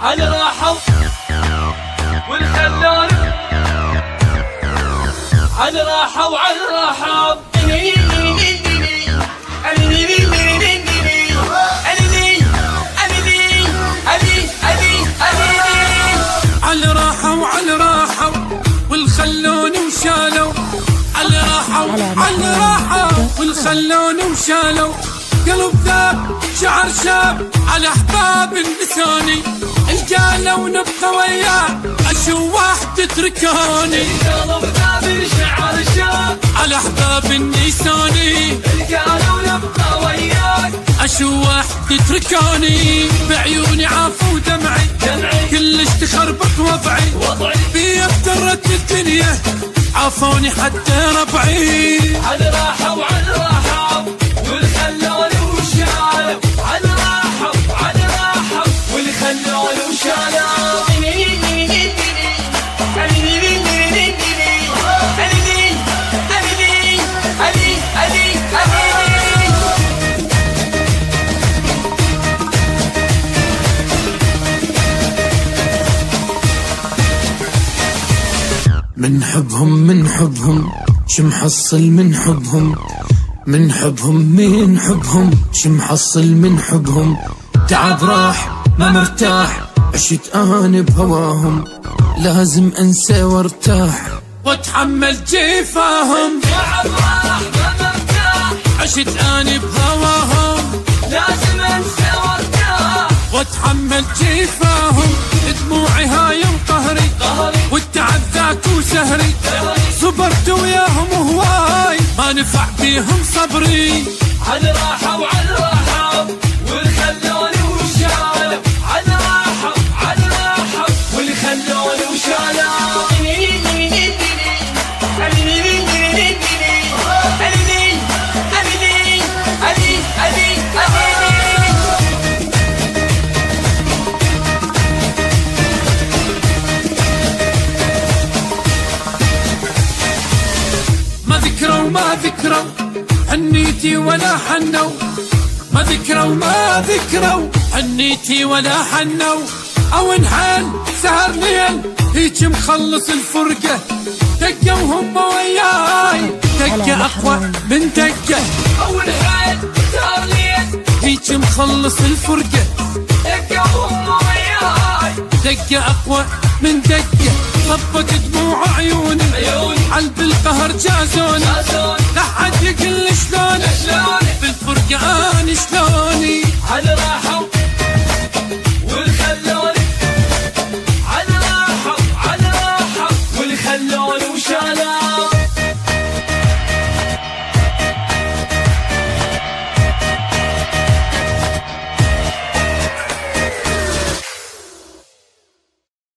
على راحوا والخلون على راحوا على راحوا على راحوا على راحوا والخلون وشالوا على راحوا على راحوا والخلون وشالوا قلب ذاب شعر شاب على احباب النساني القالوا نبقى وياه اشواح تتركاني قلب ذاب شعر شاب على احباب النساني القالوا نبقى وياك اشواح تتركاني بعيوني عافوا دمعي كلش تخربط وضعي بي افترت الدنيا عافوني حتى ربعي على راحوا على راحوا والخلون وشالوا على راحوا على راحوا والخلون وشالوا من حبهم شمحصل من حبهم من حبهم شمحصل من حبهم تعب راح ما مرتاح عشت انا بهواهم لازم انسى وارتاح واتحمل جفاهم تعب راح ما مرتاح عشت انا بهواهم لازم انسى وارتاح واتحمل جفاهم دموعي هاي وقهري والتعب ذاك وسهري صبرت وياهم وهواي ما نفع بيهم صبري على راحوا على راحوا والخلون وشالوا على راحوا على راحوا والخلون وشالوا ما ذكروا حنيتي ولا حنوا ما ذكروا حنيتي ولا حنوا او انحال سهر ليل هيك مخلص الفرقة دقة وهم وياي دقة اقوى من دقة او انحال سهر ليل هيك مخلص الفرقة دقة وهم وياي دقة اقوى من دقة صبت دموع عيوني قلب القهر جازوني لا حد يقل شلوني بالفرقة اني شلوني على راحوا